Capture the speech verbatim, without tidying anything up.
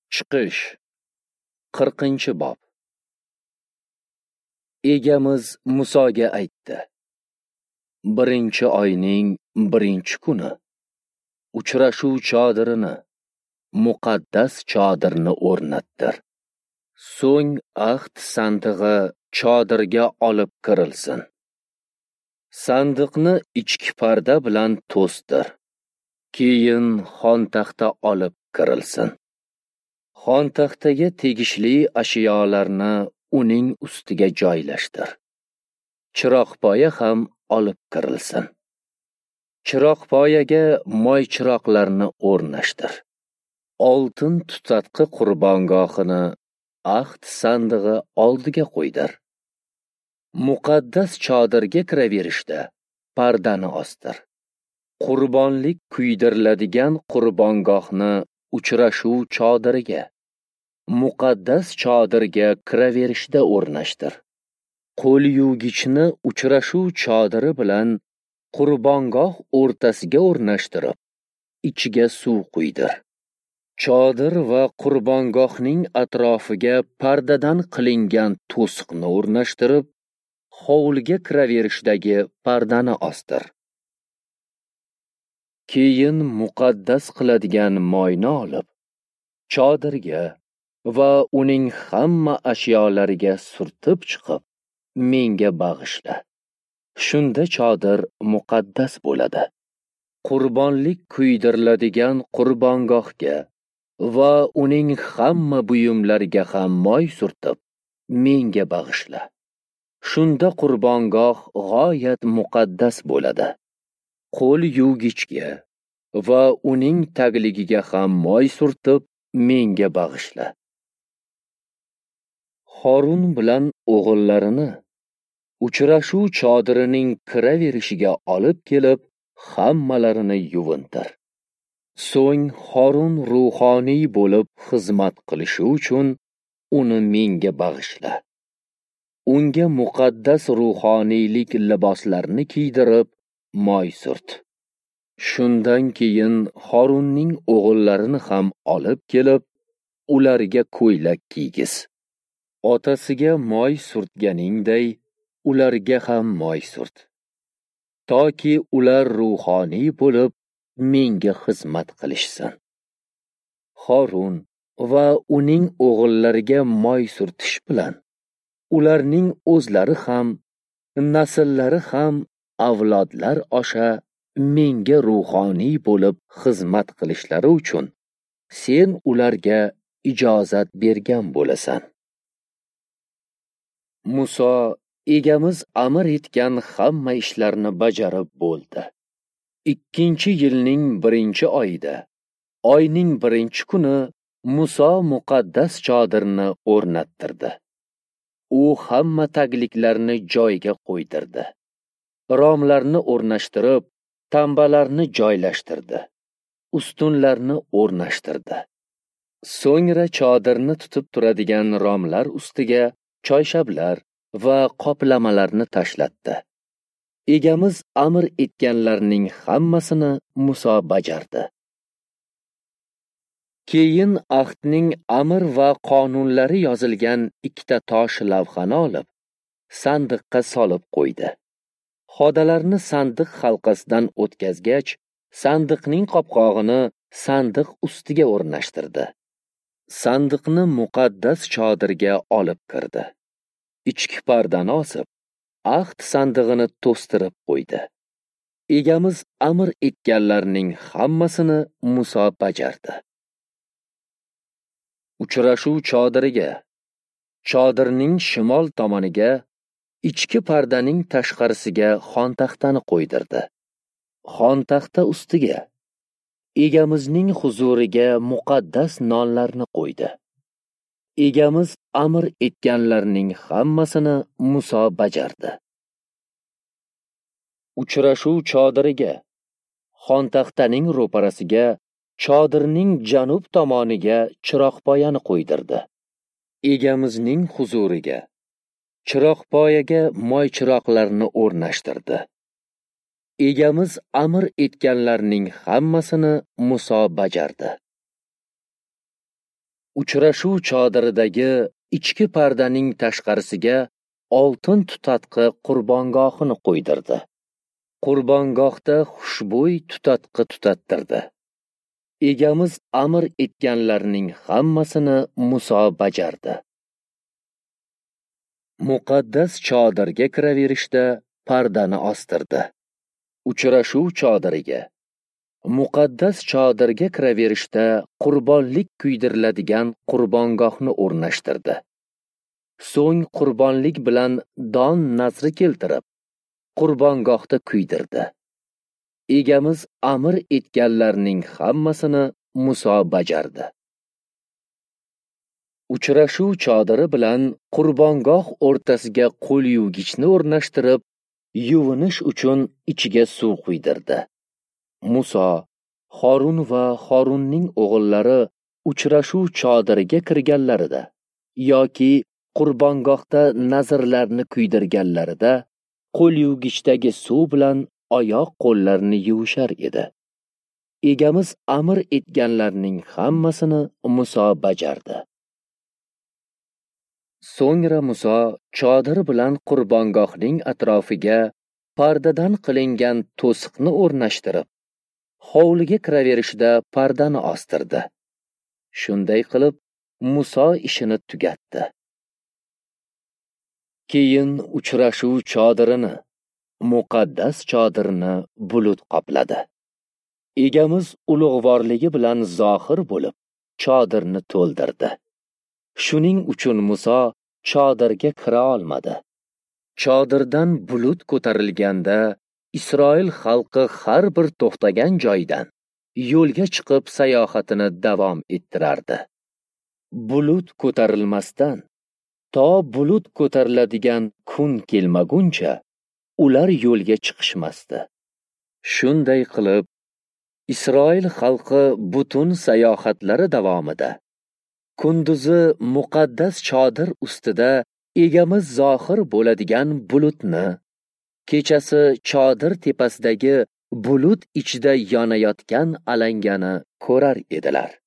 Chiqish qirqinchi bob. Egamiz Musoga aytdi: birinchi oyning birinchi kuni uchrashuv chodirini, muqaddas chodirni o'rnattir. So'ng ahd sandig'i chodirga olib kirilsin. Sandiqni ichki parda bilan to'sdir. Keyin xontaxta olib kirilsin. Xontaxtaga tegishli ashyolarni uning ustiga joylashtir. Chiroqpoya ham olib kirilsin. Chiroqpoyaga moy chiroqlarni o'rnashtir. Oltin tutatqi qurbongohini ahd sandig'i oldiga qo'ydir. Muqaddas chodirga kiraverishda pardani ostir. Qurbonlik kuydiriladigan qurbongohni uchrashuv chodiriga, muqaddas chodirga kiraverishda o'rnashtir. Qo'l yuvgichni uchrashuv chodiri bilan qurbongoh o'rtasiga o'rnashtirib, ichiga suv quydir. Chodir va qurbongohning atrofiga pardadan qilingan to'siqni o'rnashtirib, hovliga kiraverishdagi pardani ostir. Keyin muqaddas qiladigan moyni olib, chodirga va uning hamma ashyolariga surtib chiqib, menga bag'ishla. Shunda chodir muqaddas bo'ladi. Qurbonlik kuydiriladigan qurbongohga va uning hamma buyumlariga ham moy surtib, menga bag'ishla. Shunda qurbongoh g'oyat muqaddas bo'ladi. Qo'l yuvgichga va uning tagligiga ham moy surtib, menga bag'ishla. Horun bilan o'g'illarini uchrashuv chodirining kiraverishiga olib kelib, hammalarini yuvintir. So'ng Horun ruhoniy bo'lib xizmat qilishi uchun uni menga bag'ishla. Unga muqaddas ruhoniylik liboslarni kiydirib, moy surt. Shundan keyin Horunning o'g'illarini ham olib kelib, ularga ko'ylak kiygiz. Otasiga moy surtganingday, ularga ham moy surt. Toki ular ruhoniy bo'lib, menga xizmat qilishsin. Horun va uning o'g'illariga moy surtish bilan ularning o'zlari ham, nasllari ham avlodlar osha menga ruhoniy bo'lib xizmat qilishlari uchun sen ularga ijozat bergan bo'lasan. Muso egamiz amr etgan hamma ishlarni bajarib bo'ldi. Ikkinchi yilning birinchi oyida, oyning birinchi kuni Muso muqaddas chodirni o'rnattirdi. U hamma tagliklarni joyiga qo'ydirdi. Romlarni o'rnashtirib, tambalarni joylashtirdi. Ustunlarni o'rnashtirdi. So'ngra chodirni tutib turadigan romlar ustiga choyshablar va qoplamalarni tashlatdi. Egamiz amr etganlarning hammasini Muso bajardi. Keyin ahdning amr va qonunlari yozilgan ikkita tosh lavhani olib, sandiqqa solib qo'ydi. Xodalarni sandiq halqasidan o'tkazgach, sandiqning qopqog'ini sandiq ustiga o'rnashtirdi. Sandiqni muqaddas chodirga olib kirdi. Ichki pardani osib, ahd sandig'ini to'stirib qo'ydi. Egamiz amr etganlarning hammasini Muso bajardi. Uchrashuv chodiriga, chodirning shimol tomoniga, ichki pardaning tashqarisiga xontaxtani qo'ydirdi. Xontaxta ustiga egamizning huzuriga muqaddas nonlarni qo'ydi. Egamiz amr etganlarning hammasini Muso bajardi. Uchrashuv chodiriga, xontaxtaning ro'parasiga, chodirning janub tomoniga chiroqpoyani qo'ydirdi. Egamizning huzuriga, chiroqpoyaga moy chiroqlarni o'rnashtirdi. Egamiz amr etganlarning hammasini Muso bajardi. Uchrashuv chodiridagi ichki pardaning tashqarisiga oltin tutatqi qurbongohini qo'ydirdi. Qurbongohda xushbo'y tutatqi tutattirdi. Egamiz amr etganlarning hammasini Muso bajardi. Muqaddas chodirga kiraverishda pardani ostirdi. Uchrashuv chodiriga Muqaddas chodirga kiraverishda qurbonlik kuydiriladigan qurbongohni o'rnashtirdi. So'ng qurbonlik bilan don nazri keltirib, qurbongohda kuydirdi. Egamiz amr etganlarning hammasini Muso bajardi. Uchrashuv chodiri bilan qurbongoh o'rtasiga qo'l yuvgichni o'rnashtirib, yuvinish uchun ichiga suv quydirdi. Muso, Horun va Horunning o'g'illari uchrashuv chodiriga kirganlarida yoki qurbongohda nazrlarni kuydirganlarida qo'l yuvgichdagi suv bilan oyoq qo'llarini yuvishar edi. Egamiz amr etganlarning hammasini Muso bajardi. So'ngra Muso chodir bilan qurbongohning atrofiga pardadan qilingan to'siqni o'rnashtirib, hovliga kiraverishda pardani ostirdi. Shunday qilib, Muso ishini tugatdi. Keyin uchrashuv chodirini, muqaddas chodirni bulut qopladi. Egamiz ulug'vorligi bilan zohir bo'lib, chodirni to'ldirdi. Shuning uchun Muso chodirga kira olmadi. Chodirdan bulut ko'tarilganda Isroil xalqi har bir to'xtagan joydan yo'lga chiqib sayohatini davom ettirardi. Bulut ko'tarilmasdan to bulut ko'tariladigan kun kelmaguncha ular yo'lga chiqishmasdi. Shunday qilib, Isroil xalqi butun sayohatlari davomida kunduzi muqaddas chodir ustida egamiz zohir bo'ladigan bulutni, kechasi chodir tepasidagi bulut ichida yonayotgan alangani ko'rar edilar.